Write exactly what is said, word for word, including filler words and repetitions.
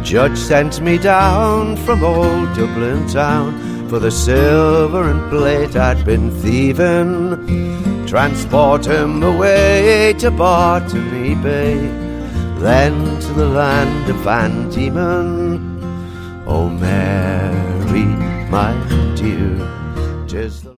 judge sent me down from old Dublin town for the silver and plate I'd been thieving. Transport him away to Botany Bay, then to the land of Van Diemen. Oh Mary, my dear, 'tis the